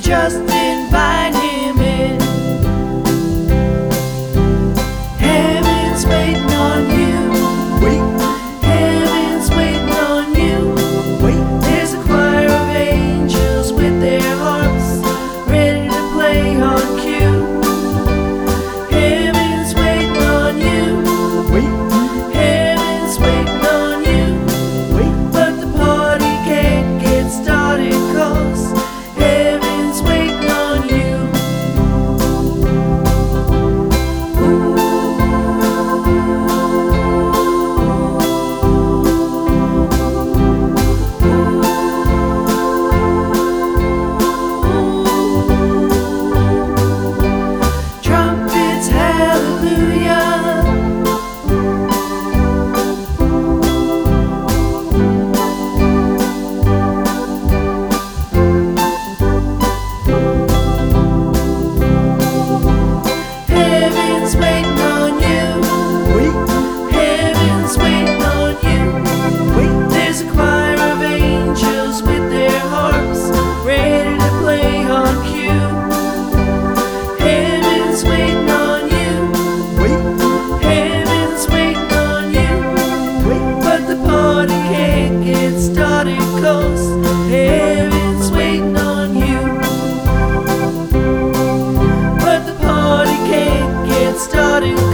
just invite him in. Heaven's waiting on you. Heaven's waiting on you. There's a choir of angels with their harps ready to play on cue. Heaven's waiting on you. Heaven's waiting on you. But the party can't get started 'cause heaven's waiting on you. Trumpets, hallelujah. Heaven's waiting on you. Heaven's waiting on you. There's a choir of angels with their harps ready to play on cue. Heaven's waiting on you. Heaven's waiting on you. But the party can't get started 'cause heaven's waiting on you. But the party can't get started